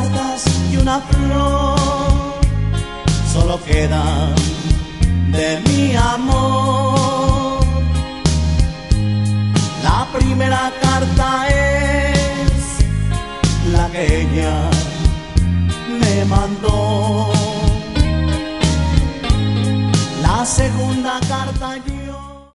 cartas y una flor solo quedan de mi amor. La primera carta es la que ella me mandó. La segunda carta